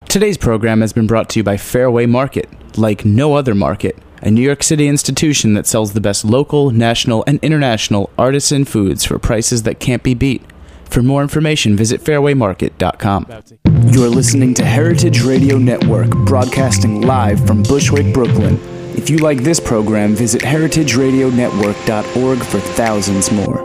Today's program has been brought to you by Fairway Market, like no other market, a New York City institution that sells the best local, national, and international artisan foods for prices that can't be beat. For more information, visit fairwaymarket.com. You're listening to Heritage Radio Network, broadcasting live from Bushwick, Brooklyn. If you like this program, visit heritageradionetwork.org for thousands more.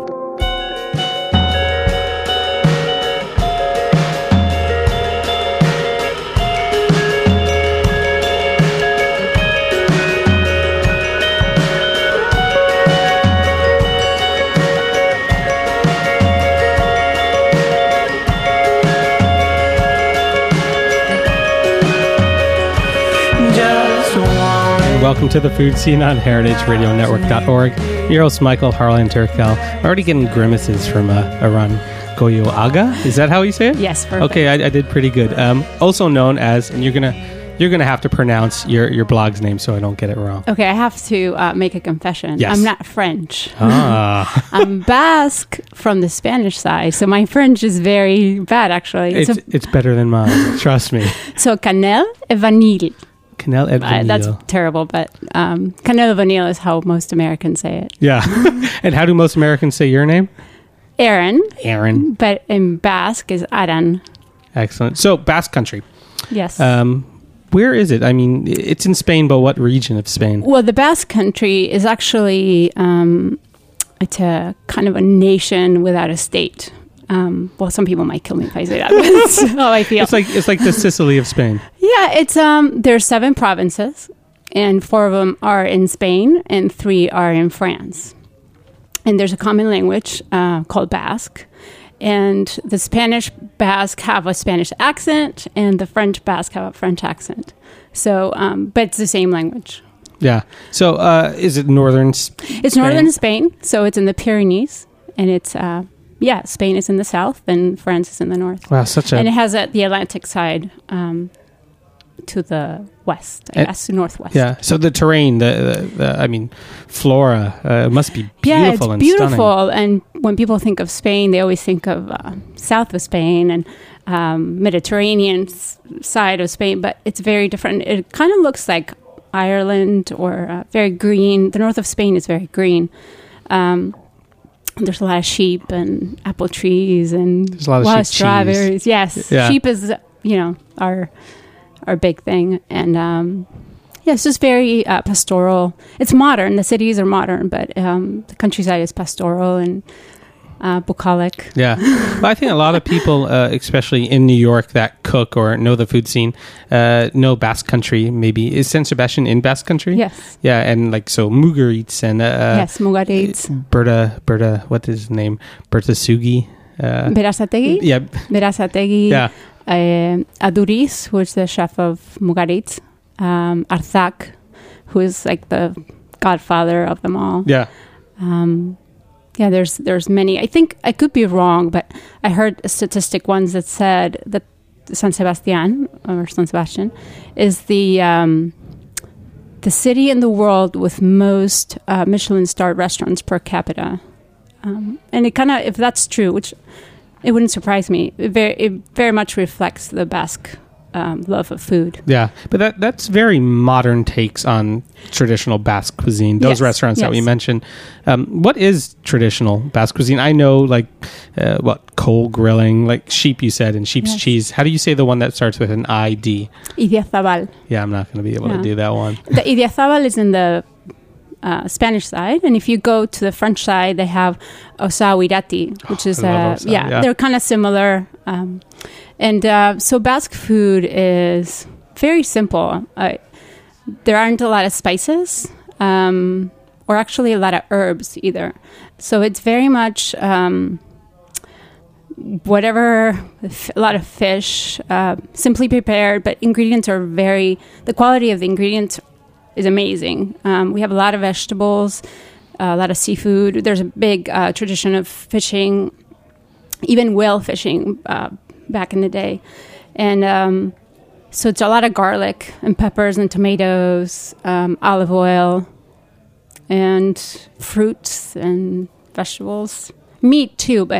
Welcome to the Food Scene on heritageradionetwork.org. Your host, Michael Harlan Turkel. I'm already getting grimaces from Aran Goyoaga. Is that how you say it? Yes, perfect. Okay, I did pretty good. Also known as, and you're gonna have to pronounce your blog's name so I don't get it wrong. Okay, I have to make a confession. Yes. I'm not French. Ah. I'm Basque from the Spanish side, so my French is very bad, actually. It's better than mine. Trust me. So, Canelle et Vanille. Canelle et Vanille. That's terrible, but Canelle et Vanille is how most Americans say it. Yeah. And how do most Americans say your name? Aaron. Aaron. But in Basque is Aran. Excellent. So, Basque Country. Yes. Where is it? I mean, it's in Spain, but what region of Spain? Well, the Basque Country is actually it's a kind of a nation without a state. Well, some people might kill me if I say that, but that's how I feel. It's like the Sicily of Spain. Yeah, it's there's 7 provinces, and 4 of them are in Spain, and 3 are in France. And there's a common language called Basque, and the Spanish Basque have a Spanish accent, and the French Basque have a French accent. So, but it's the same language. Yeah. So, is it northern Spain? It's northern Spain, so it's in the Pyrenees, and it's Spain is in the south, and France is in the north. Wow, and it has the Atlantic side to the west, I guess, northwest. Yeah. So the terrain, the flora must be beautiful and beautiful. stunning. And when people think of Spain, they always think of south of Spain and Mediterranean side of Spain, but it's very different. It kind of looks like Ireland or very green. The north of Spain is very green. There's a lot of sheep and apple trees and there's a lot of strawberries. Cheese. Yes, yeah. Sheep is our big thing, and it's just very pastoral. It's modern. The cities are modern, but the countryside is pastoral and bucolic. Yeah, well, I think a lot of people, especially in New York, that cook or know the food scene, know Basque Country. Maybe is San Sebastian in Basque Country? Yes. Yeah, and like so Mugaritz and yes, Mugaritz. Berta, what is his name? Berta Sugi. Berasategui. Yeah. Berasategui. Yeah. Aduriz, who is the chef of Mugaritz. Arzak, who is like the godfather of them all. Yeah. Yeah, there's many. I think I could be wrong, but I heard a statistic once that said that San Sebastian is the city in the world with most Michelin-starred restaurants per capita. And it kind of, if that's true, which it wouldn't surprise me, it very much reflects the Basque love of food. Yeah, but that's very modern takes on traditional Basque cuisine. Those restaurants that we mentioned. What is traditional Basque cuisine? I know like coal grilling, like sheep you said, and sheep's cheese. How do you say the one that starts with an ID? Idiazabal. Yeah, I'm not going to be able to do that one. The Idiazabal is in the Spanish side, and if you go to the French side, they have Osahuirati, which is they're kind of similar. So Basque food is very simple. There aren't a lot of spices, or actually a lot of herbs either. So it's very much a lot of fish, simply prepared, but ingredients are the quality of the ingredients is amazing. We have a lot of vegetables, a lot of seafood. There's a big tradition of fishing, even whale fishing back in the day. And so it's a lot of garlic and peppers and tomatoes, olive oil, and fruits and vegetables. Meat too, but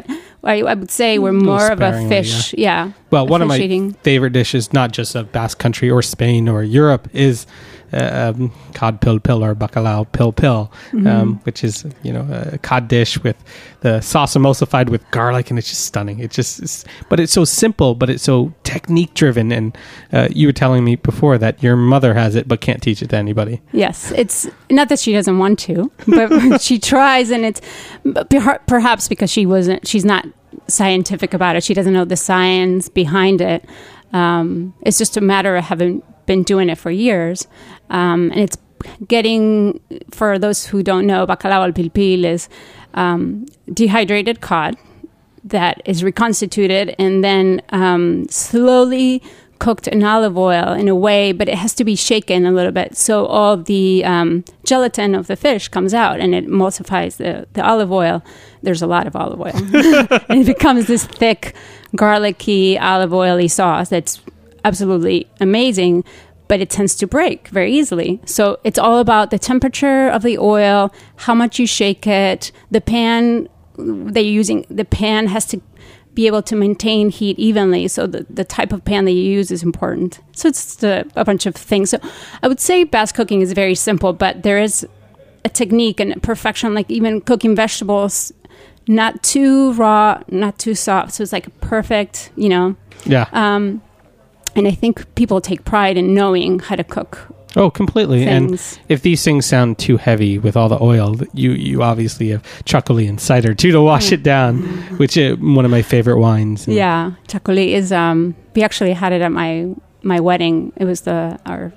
I would say we're more of a fish. Yeah. Well, one of my favorite dishes, not just of Basque Country or Spain or Europe, is cod pil or bacalao pil, which is a cod dish with the sauce emulsified with garlic, and it's just stunning. But it's so simple, but it's so technique driven. And you were telling me before that your mother has it, but can't teach it to anybody. Yes, it's not that she doesn't want to, but she tries, and it's perhaps because she's not scientific about it. She doesn't know the science behind it. It's just a matter of having been doing it for years. And it's getting, for those who don't know, bacalao al pilpil is dehydrated cod that is reconstituted and then slowly cooked in olive oil in a way, but it has to be shaken a little bit. So all the gelatin of the fish comes out and it emulsifies the olive oil. There's a lot of olive oil. And it becomes this thick, garlicky, olive oily sauce that's absolutely amazing, but it tends to break very easily. So it's all about the temperature of the oil, how much you shake it, the pan that you're using. The pan has to be able to maintain heat evenly. So the type of pan that you use is important. So it's a bunch of things. So I would say Basque cooking is very simple, but there is a technique and a perfection, like even cooking vegetables, not too raw, not too soft. So it's like a perfect, Yeah. And I think people take pride in knowing how to cook. Oh, completely. Things. And if these things sound too heavy with all the oil, you obviously have Chacoli and cider too to wash it down, which is one of my favorite wines. Yeah, Chacoli is. We actually had it at my wedding. It was our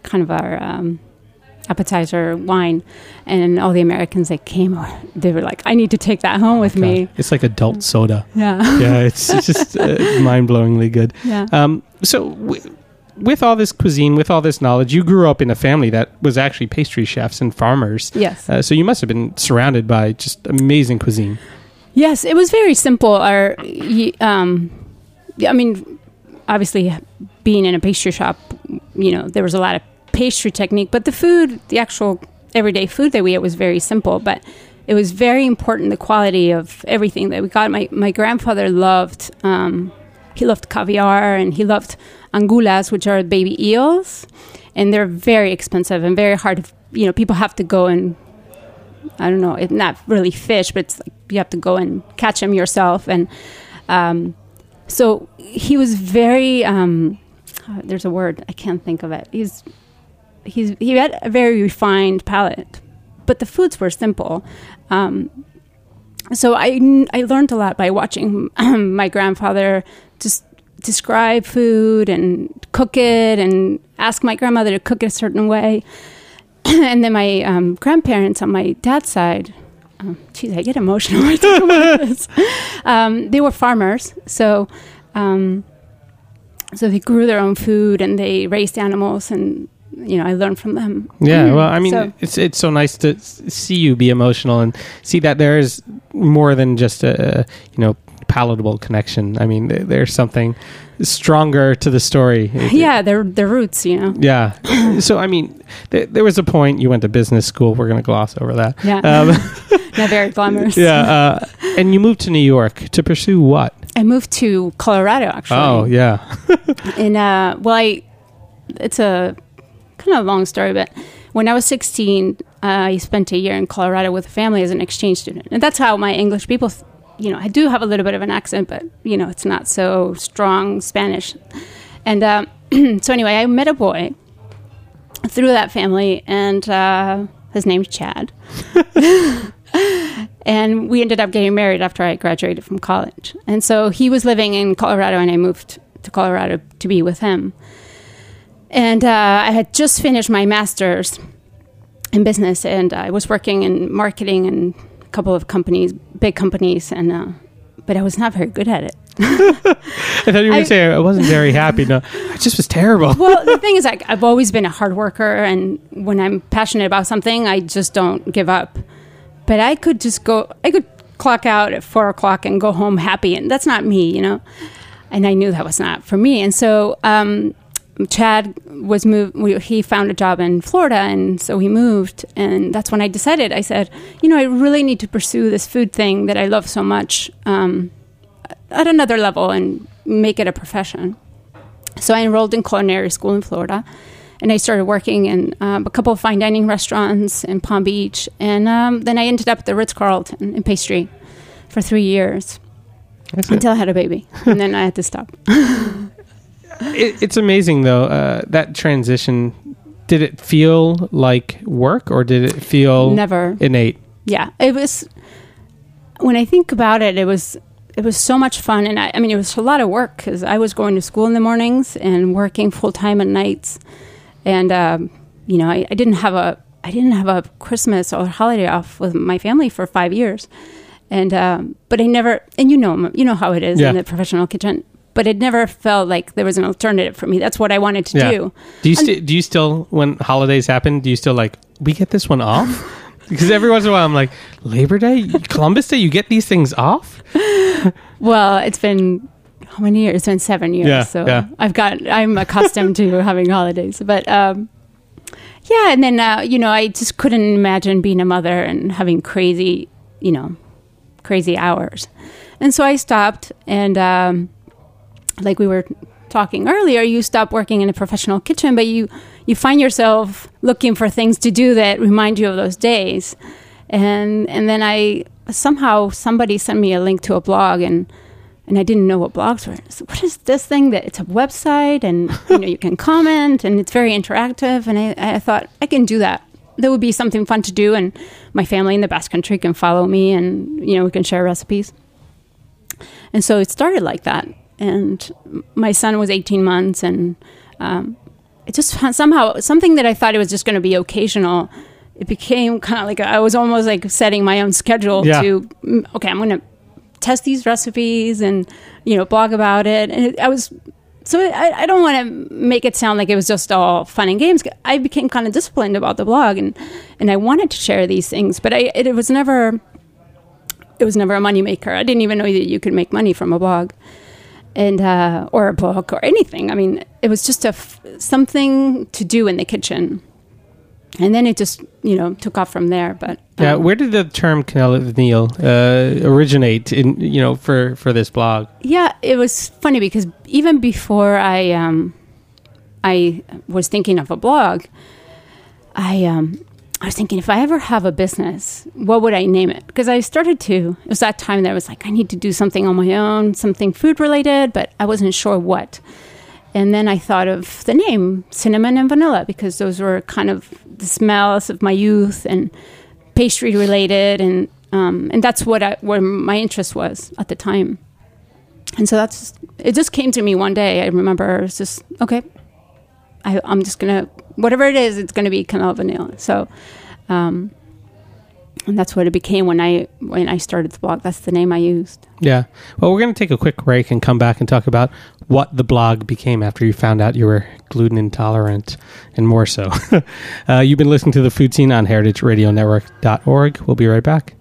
appetizer wine, and all the Americans that came, they were like, I need to take that home with me. It's like adult soda. Yeah. Yeah, it's just mind-blowingly good. Yeah. So with all this cuisine, with all this knowledge, you grew up in a family that was actually pastry chefs and farmers. Yes. So you must have been surrounded by just amazing cuisine. Yes, it was very simple. I mean, obviously being in a pastry shop, there was a lot of pastry technique, but the food, the actual everyday food that we ate was very simple, but it was very important, the quality of everything that we got. My grandfather loved, he loved caviar, and he loved angulas, which are baby eels, and they're very expensive and very hard. People have to go and, I don't know, it's not really fish, but it's like you have to go and catch them yourself. And so he was very, there's a word, I can't think of it. He had a very refined palate, but the foods were simple. So I learned a lot by watching my grandfather just describe food and cook it, and ask my grandmother to cook it a certain way. And then my grandparents on my dad's side, I get emotional when I talk about this. They were farmers, so they grew their own food and they raised animals, and I learned from them. Yeah, well, I mean, it's so nice to see you be emotional and see that there is more than just a palatable connection. I mean, there's something stronger to the story. Yeah, their roots, Yeah. So, I mean, there was a point you went to business school. We're going to gloss over that. Yeah. Not very glamorous. Yeah. And you moved to New York to pursue what? I moved to Colorado, actually. Oh, yeah. And, it's a kind of long story, but when I was 16, I spent a year in Colorado with a family as an exchange student. And that's how my English people, I do have a little bit of an accent, but, it's not so strong Spanish. And so anyway, I met a boy through that family, and his name's Chad. And we ended up getting married after I graduated from college. And so he was living in Colorado, and I moved to Colorado to be with him. And I had just finished my master's in business, and I was working in marketing in a couple of companies, big companies, and but I was not very good at it. I thought you were going to say I wasn't very happy. No, I just was terrible. Well, the thing is, I've always been a hard worker, and when I'm passionate about something, I just don't give up. But I could clock out at 4:00 and go home happy, and that's not me, And I knew that was not for me. And so Chad was moved. He found a job in Florida, and so he moved. And that's when I decided. I said, I really need to pursue this food thing that I love so much. at another level and make it a profession. So I enrolled in culinary school in Florida, and I started working in a couple of fine dining restaurants in Palm Beach, and then I ended up at the Ritz-Carlton in pastry for 3 years until I had a baby, and then I had to stop. It's amazing, though, that transition. Did it feel like work, or did it feel never innate? Yeah, it was. When I think about it, it was so much fun, and I mean, it was a lot of work because I was going to school in the mornings and working full time at nights, and you know, I didn't have a Christmas or holiday off with my family for 5 years, and but I never, and you know how it is in the professional kitchen. But it never felt like there was an alternative for me. That's what I wanted to do. Do you still, when holidays happen, do you still like, we get this one off? Because every once in a while I'm like, Labor Day, Columbus Day, you get these things off? Well, it's been, how many years? It's been 7 years. I'm accustomed to having holidays. But and then, I just couldn't imagine being a mother and having crazy hours. And so I stopped, and like we were talking earlier, you stop working in a professional kitchen, but you find yourself looking for things to do that remind you of those days. And then somebody sent me a link to a blog, and I didn't know what blogs were. So what is this thing that it's a website, and you can comment, and it's very interactive. And I thought I can do that. That would be something fun to do, and my family in the Basque Country can follow me, and we can share recipes. And so it started like that. And my son was 18 months, and it just somehow something that I thought it was just going to be occasional. It became kind of like I was almost like setting my own schedule to, okay, I'm going to test these recipes and blog about it. And I don't want to make it sound like it was just all fun and games. I became kind of disciplined about the blog, and I wanted to share these things, but it was never a moneymaker. I didn't even know that you could make money from a blog. And or a book or anything. I mean, it was just something to do in the kitchen, and then it just took off from there. But where did the term Canal Vanille originate in for this blog? Yeah, it was funny because even before I was thinking of a blog, I was thinking, if I ever have a business, what would I name it? Because it was that time that I was like, I need to do something on my own, something food related, but I wasn't sure what. And then I thought of the name Cinnamon and Vanilla, because those were kind of the smells of my youth and pastry related. And that's where my interest was at the time. And so it just came to me one day. I remember it was just, okay, I'm just going to, whatever it is, it's going to be Canal Vanille. So, and that's what it became when I started the blog. That's the name I used. Yeah. Well, we're going to take a quick break and come back and talk about what the blog became after you found out you were gluten intolerant, and more so. You've been listening to The Food Scene on heritageradionetwork.org. We'll be right back.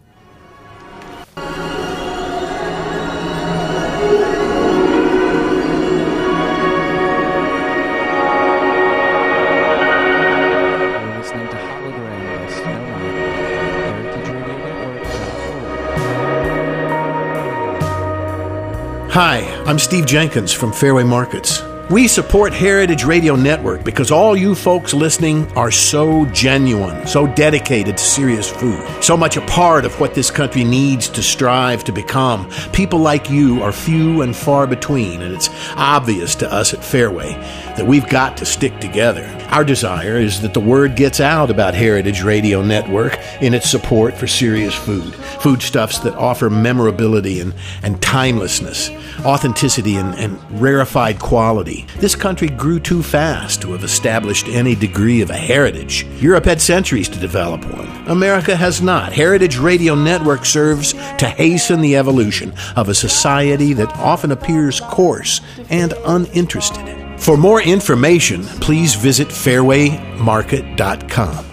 Hi, I'm Steve Jenkins from Fairway Markets. We support Heritage Radio Network because all you folks listening are so genuine, so dedicated to serious food, so much a part of what this country needs to strive to become. People like you are few and far between, and it's obvious to us at Fairway that we've got to stick together. Our desire is that the word gets out about Heritage Radio Network in its support for serious foodstuffs that offer memorability and timelessness, authenticity and rarefied quality. This country grew too fast to have established any degree of a heritage. Europe had centuries to develop one. America has not. Heritage Radio Network serves to hasten the evolution of a society that often appears coarse and uninterested. For more information, please visit fairwaymarket.com.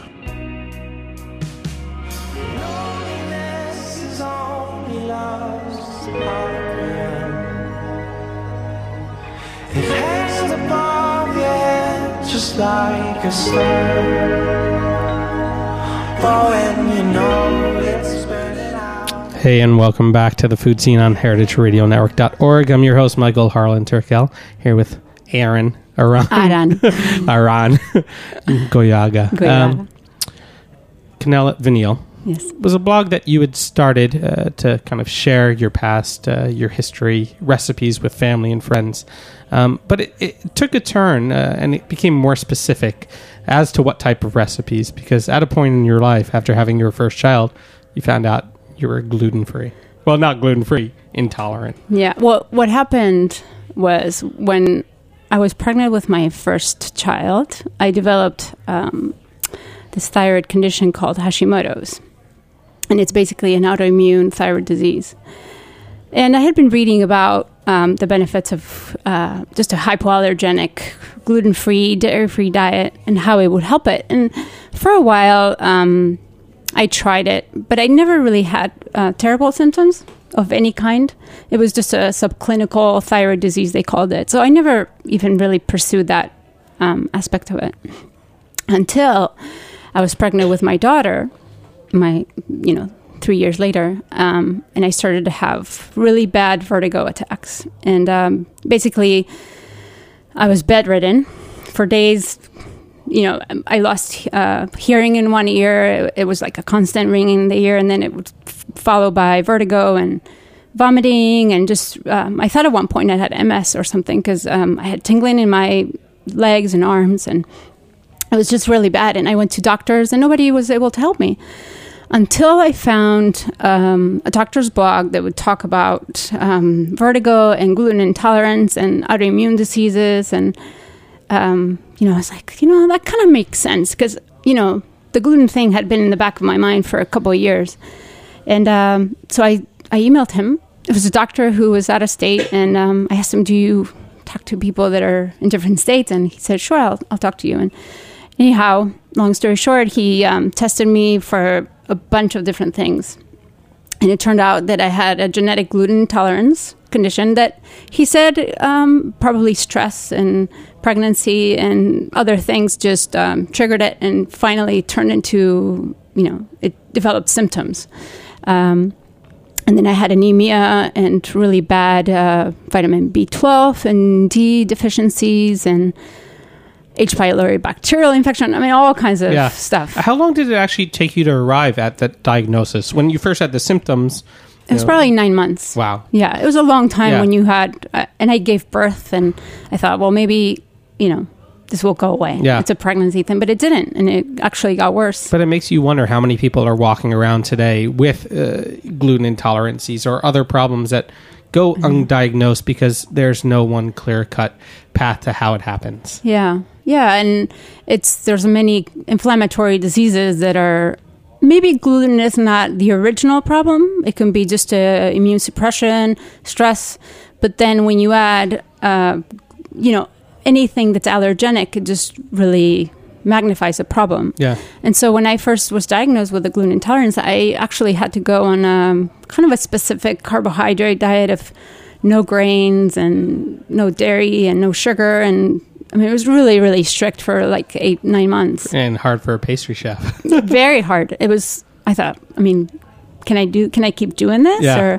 Like a star, but when you know it's burning out. Hey, and welcome back to the Food Scene on heritageradionetwork.org. I'm your host, Michael Harlan Turkel, here with Aran Goyaga. Canela Vanille. Yes. Was a blog that you had started to kind of share your past, your history, recipes with family and friends. But it took a turn and it became more specific as to what type of recipes, because at a point in your life, after having your first child, you found out you were gluten-free. Well, not gluten-free, intolerant. Yeah. Well, what happened was when I was pregnant with my first child, I developed this thyroid condition called Hashimoto's. And it's basically an autoimmune thyroid disease. And I had been reading about the benefits of just a hypoallergenic, gluten-free, dairy-free diet and how it would help it. And for a while, I tried it, but I never really had terrible symptoms of any kind. It was just a subclinical thyroid disease, they called it. So I never even really pursued that aspect of it until I was pregnant with my daughter, 3 years later, and I started to have really bad vertigo attacks. And basically, I was bedridden for days. I lost hearing in one ear. It was like a constant ringing in the ear, and then it would follow by vertigo and vomiting. And just, I thought at one point I had MS or something, because I had tingling in my legs and arms, and it was just really bad. And I went to doctors, and nobody was able to help me until I found a doctor's blog that would talk about vertigo and gluten intolerance and autoimmune diseases. And I was like, that kind of makes sense, because, the gluten thing had been in the back of my mind for a couple of years. And so I emailed him. It was a doctor who was out of state, and I asked him, do you talk to people that are in different states? And he said, sure, I'll talk to you. And anyhow, long story short, he tested me for a bunch of different things. And it turned out that I had a genetic gluten intolerance condition that he said probably stress and pregnancy and other things just triggered it, and finally turned into, it developed symptoms. And then I had anemia and really bad vitamin B12 and D deficiencies and H. pylori bacterial infection. I mean, all kinds of stuff. How long did it actually take you to arrive at that diagnosis? When you first had the symptoms? It was probably 9 months. Wow. Yeah, it was a long time when you had, and I gave birth, and I thought, well, maybe, this will go away. Yeah. It's a pregnancy thing, but it didn't, and it actually got worse. But it makes you wonder how many people are walking around today with gluten intolerances or other problems that go undiagnosed because there's no one clear-cut path to how it happens. Yeah, and there's many inflammatory diseases that are, maybe gluten is not the original problem. It can be just immune suppression, stress, but then when you add, anything that's allergenic, it just really magnifies the problem. Yeah. And so when I first was diagnosed with a gluten intolerance, I actually had to go on kind of a specific carbohydrate diet of no grains and no dairy and no sugar. And I mean, it was really, really strict for like 8-9 months. And hard for a pastry chef. Very hard. It was, I thought, can I keep doing this? Yeah.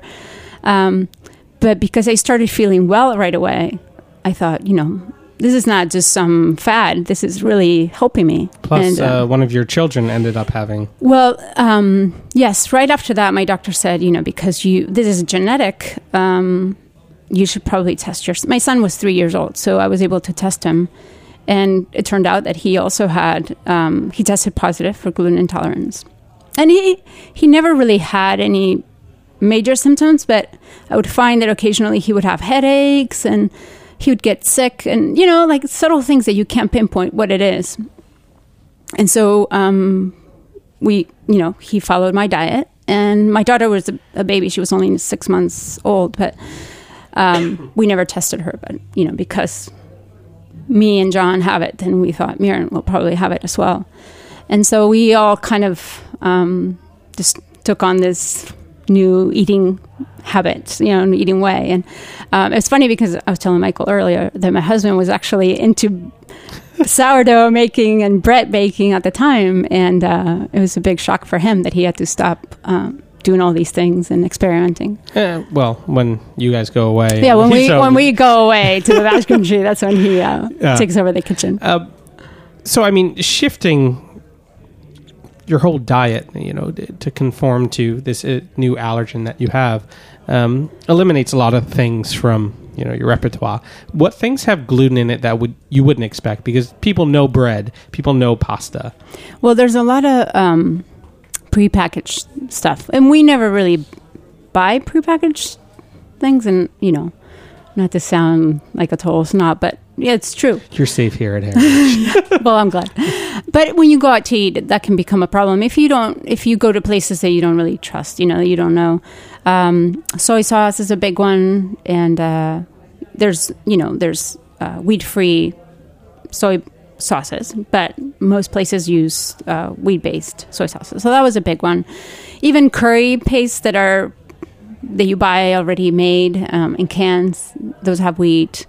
But because I started feeling well right away, I thought, this is not just some fad. This is really helping me. Plus, one of your children ended up having... Well, yes. Right after that, my doctor said, because this is genetic, you should probably test my son was 3 years old, so I was able to test him. And it turned out that he also had... he tested positive for gluten intolerance. And he never really had any major symptoms, but I would find that occasionally he would have headaches and he would get sick and, like subtle things that you can't pinpoint what it is. And so he followed my diet. And my daughter was a baby. She was only 6 months old, but we never tested her. But, because me and John have it, then we thought Miriam will probably have it as well. And so we all kind of just took on this new eating habit, eating way. And it's funny because I was telling Michael earlier that my husband was actually into sourdough making and bread baking at the time. And it was a big shock for him that he had to stop doing all these things and experimenting. Well, when you guys go away. Yeah, when we go away to the Basque Country, that's when he takes over the kitchen. So, I mean, shifting your whole diet, to conform to this new allergen that you have, eliminates a lot of things from your repertoire. What things have gluten in it that you wouldn't expect? Because people know bread, people know pasta. Well, there's a lot of prepackaged stuff, and we never really buy prepackaged things. And not to sound like a total snob, but yeah, it's true. You're safe here at Heritage. Well, I'm glad. But when you go out to eat, that can become a problem. If you go to places that you don't really trust, you don't know. Soy sauce is a big one, and there's wheat-free soy sauces, but most places use wheat-based soy sauces. So that was a big one. Even curry pastes that you buy already made in cans, those have wheat.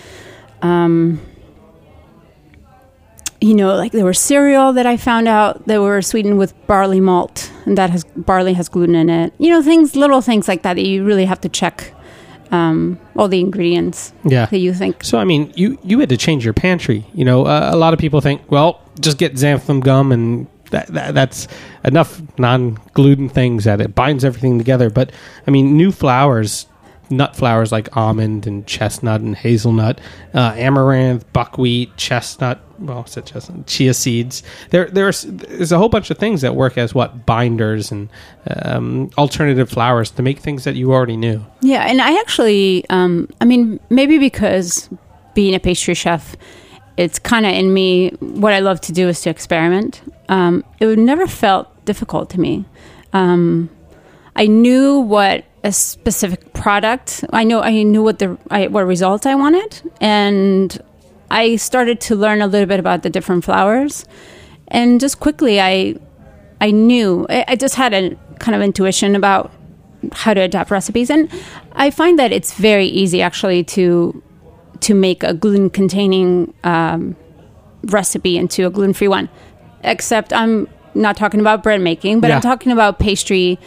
Like there was cereal that I found out that were sweetened with barley malt, and barley has gluten in it. Little things like that you really have to check all the ingredients that you think. So, I mean, you had to change your pantry. A lot of people think, well, just get xanthan gum and that's enough non-gluten things that it binds everything together. But, I mean, new flours, nut flours like almond and chestnut and hazelnut, amaranth, buckwheat, chestnut, chia seeds. There's a whole bunch of things that work as binders and alternative flours to make things that you already knew. Yeah, and I actually, maybe because being a pastry chef, it's kind of in me. What I love to do is to experiment. It never felt difficult to me. I knew what a specific product. I knew what results I wanted, and I started to learn a little bit about the different flours, and just quickly I knew. I just had a kind of intuition about how to adapt recipes, and I find that it's very easy actually to make a gluten-containing recipe into a gluten-free one. Except I'm not talking about bread making, but I'm talking about pastry.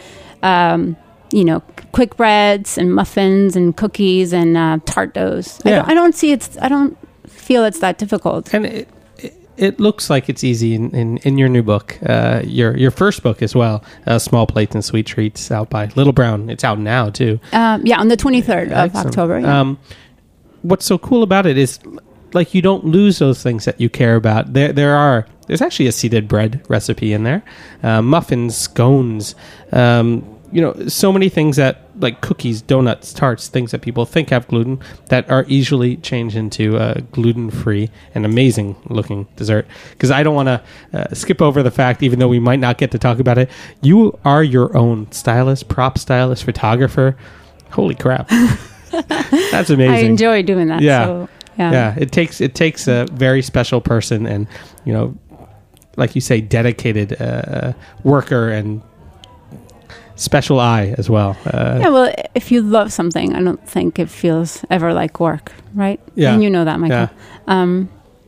Quick breads and muffins and cookies and tart doughs. Yeah. I don't feel it's that difficult. And it looks like it's easy in your new book, your first book as well, Small Plates and Sweet Treats, out by Little Brown. It's out now too. On the 23rd of October. Yeah. What's so cool about it is, like, you don't lose those things that you care about. There's actually a seeded bread recipe in there, muffins, scones. So many things that, like cookies, donuts, tarts, things that people think have gluten that are easily changed into a gluten-free and amazing-looking dessert. Because I don't want to skip over the fact, even though we might not get to talk about it, you are your own stylist, prop stylist, photographer. Holy crap. That's amazing. I enjoy doing that. Yeah. So, yeah. It takes a very special person and, like you say, dedicated worker and special eye as well. Well, if you love something, I don't think it feels ever like work, right? Yeah. And you know that, Michael. Yeah.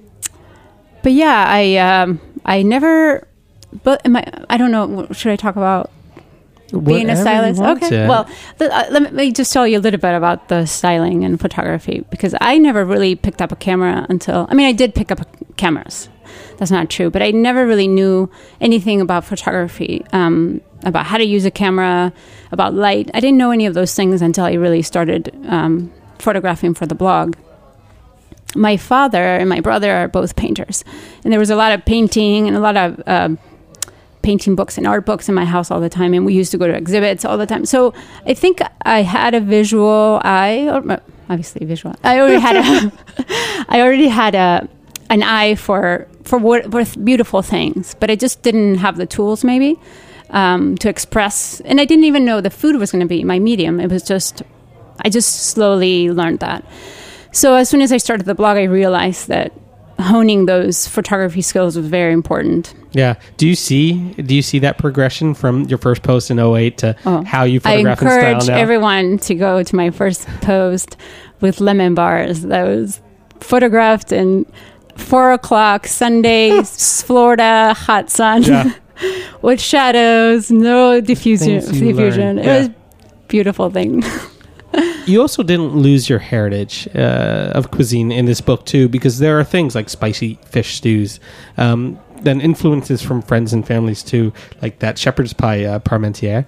But yeah, I never. But I don't know. Should I talk about being a stylist? Okay. Well, let me just tell you a little bit about the styling and photography, because I never really picked up a camera until. I did pick up cameras. That's not true, but I never really knew anything about photography, about how to use a camera, about light. I didn't know any of those things until I really started photographing for the blog. My father and my brother are both painters, and there was a lot of painting and a lot of painting books and art books in my house all the time, and we used to go to exhibits all the time. So I think I had a visual eye, or obviously visual. I already had an eye for beautiful things, but I just didn't have the tools maybe to express. And I didn't even know the food was going to be my medium. I just slowly learned that. So as soon as I started the blog, I realized that honing those photography skills was very important. Yeah. Do you see that progression from your first post in 2008 to how you photograph and style now? I encourage everyone to go to my first post with lemon bars. That was photographed in 4:00 Sunday, Florida, hot sun. Yeah. with shadows, no diffusion. It was a beautiful thing. You also didn't lose your heritage of cuisine in this book, too, because there are things like spicy fish stews, then influences from friends and families, too, like that shepherd's pie parmentier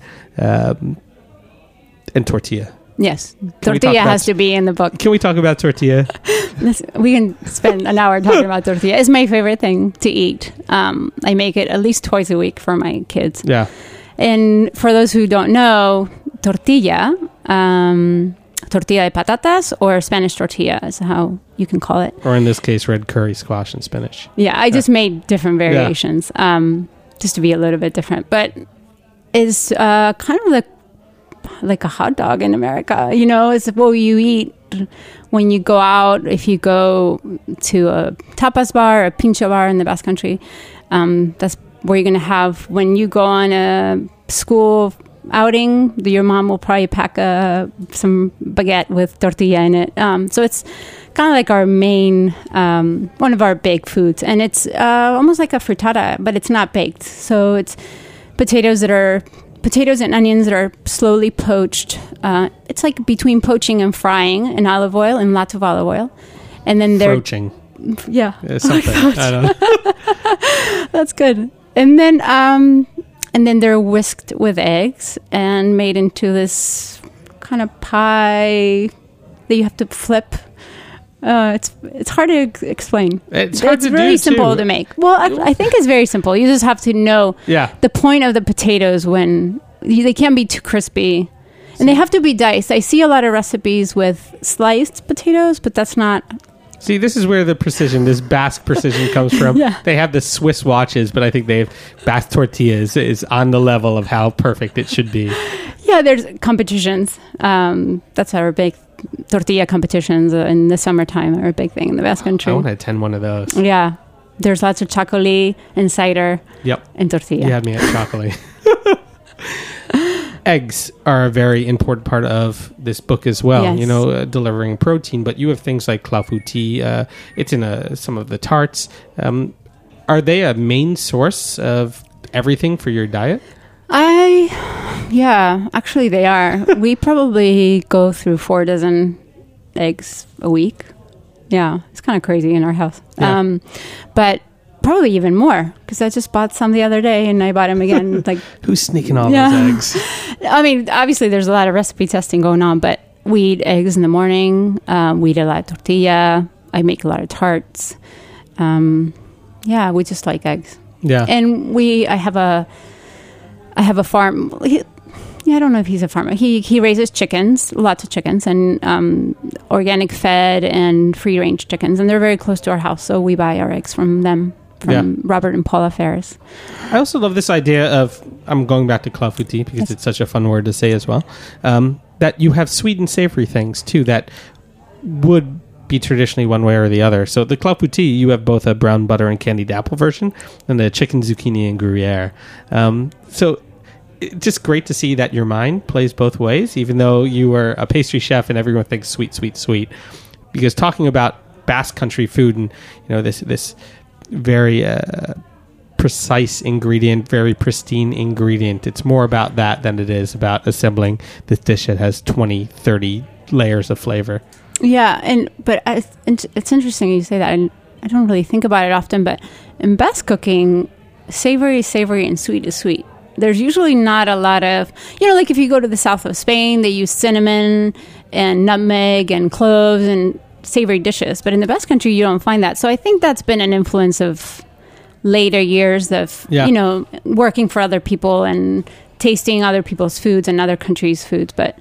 and tortilla. Yes, tortilla has to be in the book. Can we talk about tortilla? We can spend an hour talking about tortilla. It's my favorite thing to eat. I make it at least twice a week for my kids. Yeah. And for those who don't know, tortilla, tortilla de patatas or Spanish tortilla is how you can call it. Or in this case, red curry, squash, and spinach. Yeah, I just made different variations just to be a little bit different. But it's kind of like a hot dog in America. You know, it's what you eat when you go out. If you go to a tapas bar or a pincho bar in the Basque Country, that's where you're going to have, when you go on a school outing, your mom will probably pack some baguette with tortilla in it. So it's kind of like our main, one of our big foods. And it's almost like a frittata, but it's not baked. So it's potatoes and onions that are slowly poached. It's like between poaching and frying in olive oil, in lots of olive oil. And then they're... Poaching. Yeah. Something. I don't know. That's good. And then they're whisked with eggs and made into this kind of pie that you have to flip. It's hard to explain. It's hard to really do, simple too. to make. Well, I think it's very simple. You just have to know the point of the potatoes when they can't be too crispy. And they have to be diced. I see a lot of recipes with sliced potatoes, but that's not... See, this is where the precision, this Basque precision comes from. Yeah. They have the Swiss watches, but I think Basque tortillas is on the level of how perfect it should be. Yeah, there's competitions. That's our big tortilla competitions in the summertime are a big thing in the Basque Country. I want to attend one of those. Yeah. There's lots of chocolate and cider and tortilla. You had me at chocolate. Eggs are a very important part of this book as well, Yes. you know, delivering protein, but you have things like clafouti, it's in some of the tarts. Are they a main source of everything for your diet? Yeah, actually they are. We probably go through 4 dozen eggs a week. Yeah, it's kind of crazy in our house. Yeah. But probably even more, because I just bought some the other day and I bought them again. Like, who's sneaking all those eggs? I mean, obviously there's a lot of recipe testing going on, but we eat eggs in the morning. We eat a lot of tortilla. I make a lot of tarts. Yeah, we just like eggs. Yeah. And I have a farm. I don't know if he's a farmer. He raises chickens, lots of chickens, and organic fed and free range chickens, and they're very close to our house, so we buy our eggs from them. From Robert and Paula Ferris. I also love this idea of, I'm going back to clafouti because it's such a fun word to say as well, that you have sweet and savory things too that would be traditionally one way or the other. So the clafouti, you have both a brown butter and candied apple version and the chicken zucchini and Gruyere. So it's just great to see that your mind plays both ways, even though you are a pastry chef and everyone thinks sweet, sweet, sweet. Because talking about Basque Country food and this very precise ingredient, very pristine ingredient. It's more about that than it is about assembling this dish that has 20, 30 layers of flavor. Yeah, but it's interesting you say that. And I don't really think about it often, but in Basque cooking, savory is savory and sweet is sweet. There's usually not a lot of, like if you go to the south of Spain, they use cinnamon and nutmeg and cloves and savory dishes, but in the Basque Country you don't find that. So I think that's been an influence of later years of working for other people and tasting other people's foods and other countries' foods. But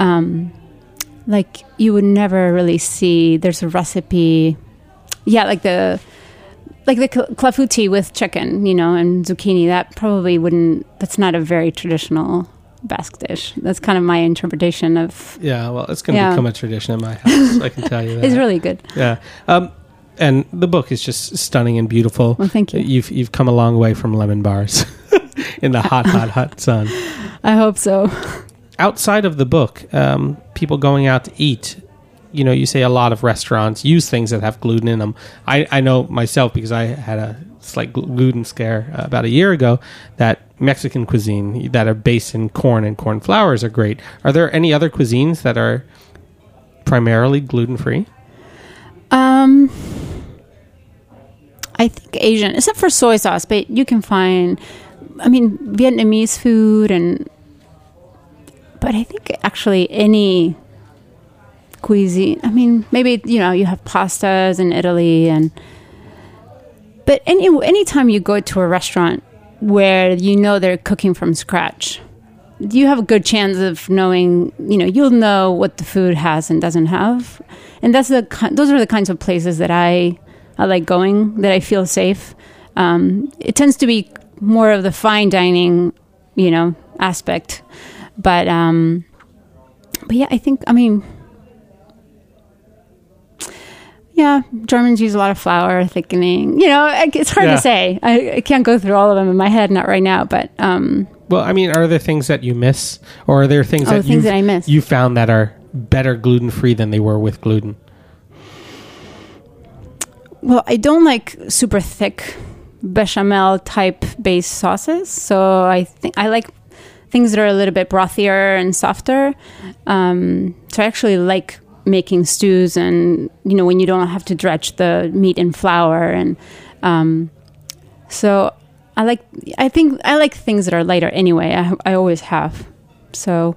like you would never really see there's a recipe like the clafouti with chicken and zucchini. That probably that's not a very traditional Basque dish. That's kind of my interpretation of... Yeah, well, it's going to become a tradition in my house. I can tell you that. It's really good. Yeah. And the book is just stunning and beautiful. Well, thank you. You've come a long way from lemon bars in the hot sun. I hope so. Outside of the book, people going out to eat, you say a lot of restaurants use things that have gluten in them. I know myself, because I had a slight gluten scare about a year ago, that Mexican cuisine that are based in corn and corn flours are great. Are there any other cuisines that are primarily gluten-free? I think Asian, except for soy sauce, but you can find, Vietnamese food, but I think actually any cuisine, maybe, you have pastas in Italy, but anytime you go to a restaurant where they're cooking from scratch, you have a good chance of knowing, you'll know what the food has and doesn't have. And those are the kinds of places that I like going, that I feel safe. It tends to be more of the fine dining, aspect. But yeah, I think, Germans use a lot of flour thickening. It's hard to say. I can't go through all of them in my head, not right now, but... Well, are there things that you miss? Or are there things that I miss? You found that are better gluten-free than they were with gluten? Well, I don't like super thick bechamel type based sauces. So I think I like things that are a little bit brothier and softer. So I actually like making stews, and when you don't have to dredge the meat in flour, and so I like things that are lighter anyway. I always have. So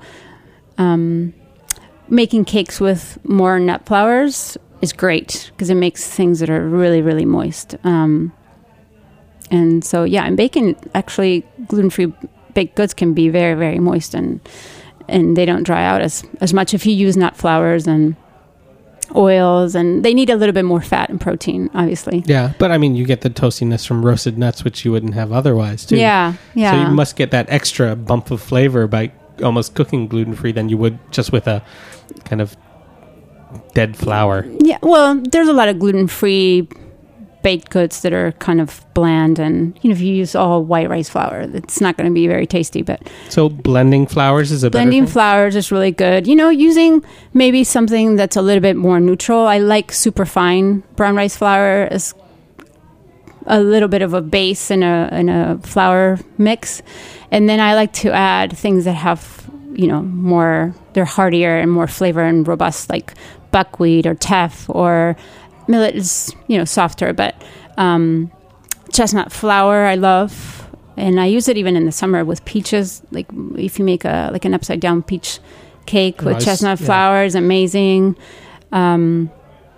making cakes with more nut flours is great because it makes things that are really, really moist. And so and bacon, actually gluten-free baked goods can be very, very moist, and they don't dry out as much if you use nut flours and oils, and they need a little bit more fat and protein, obviously. Yeah, but you get the toastiness from roasted nuts, which you wouldn't have otherwise, too. Yeah. So you must get that extra bump of flavor by almost cooking gluten-free than you would just with a kind of dead flour. Yeah, well, there's a lot of gluten-free baked goods that are kind of bland, and if you use all white rice flour, it's not going to be very tasty. But so blending flours is blending flours is really good. Using maybe something that's a little bit more neutral. I like super fine brown rice flour as a little bit of a base in a flour mix, and then I like to add things that have more, they're heartier and more flavor and robust, like buckwheat or teff, or millet is softer, but chestnut flour I love, and I use it even in the summer with peaches. Like if you make an upside down peach cake with chestnut flour is amazing. What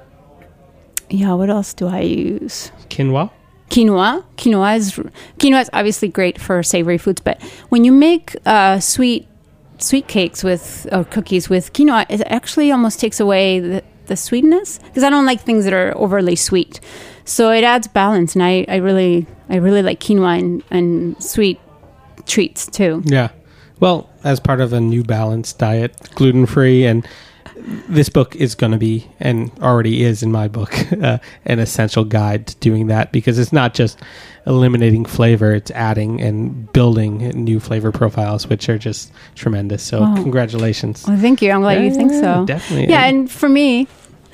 else do I use? Quinoa is obviously great for savory foods, but when you make sweet cakes or cookies with quinoa, it actually almost takes away the sweetness, because I don't like things that are overly sweet. So it adds balance, and I really like quinoa and sweet treats too. Yeah. Well, as part of a new balanced diet, gluten-free, and this book is going to be, and already is in my book, an essential guide to doing that, because it's not just eliminating flavor, it's adding and building new flavor profiles, which are just tremendous. So congratulations. Well, thank you. I'm glad you think so. Definitely. Yeah, and for me,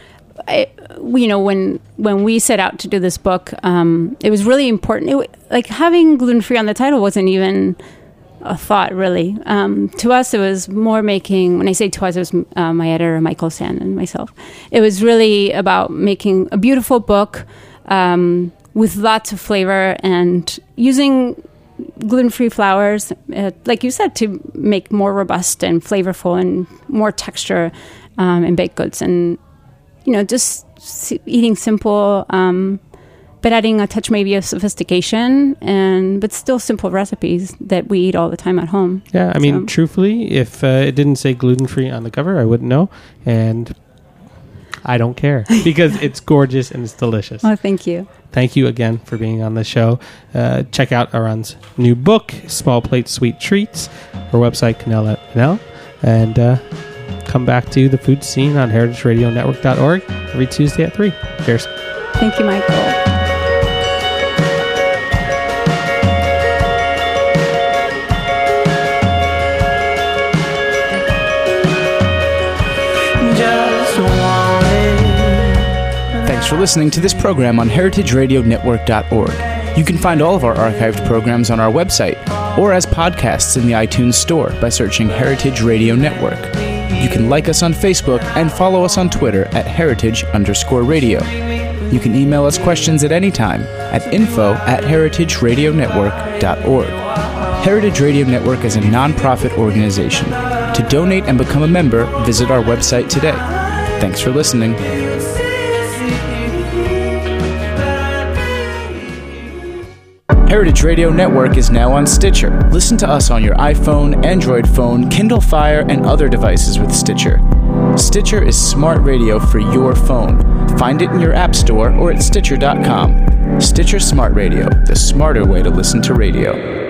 when we set out to do this book, it was really important. Having gluten-free on the title wasn't even a thought, really. To us, it was more making, when I say to us, it was my editor, Michael Sand, and myself. It was really about making a beautiful book with lots of flavor, and using gluten-free flours, like you said, to make more robust and flavorful and more texture in baked goods. And, just eating simple, but adding a touch maybe of sophistication, but still simple recipes that we eat all the time at home. Yeah, truthfully, if it didn't say gluten-free on the cover, I wouldn't know, and I don't care, because it's gorgeous and it's delicious. Oh, thank you. Thank you again for being on the show. Check out Aran's new book, Small Plate Sweet Treats, her website, Canela.nl, and come back to the food scene on heritageradionetwork.org every Tuesday at 3. Cheers. Thank you, Michael. Just one listening to this program on heritageradionetwork.org. You can find all of our archived programs on our website or as podcasts in the iTunes Store by searching Heritage Radio Network. You can like us on Facebook and follow us on Twitter at @heritage_radio. You can email us questions at any time at info@heritageradionetwork.org. Heritage Radio Network is a non-profit organization. To donate and become a member, visit our website today. Thanks for listening. Heritage Radio Network is now on Stitcher. Listen to us on your iPhone, Android phone, Kindle Fire, and other devices with Stitcher. Stitcher is smart radio for your phone. Find it in your app store or at Stitcher.com. Stitcher Smart Radio, the smarter way to listen to radio.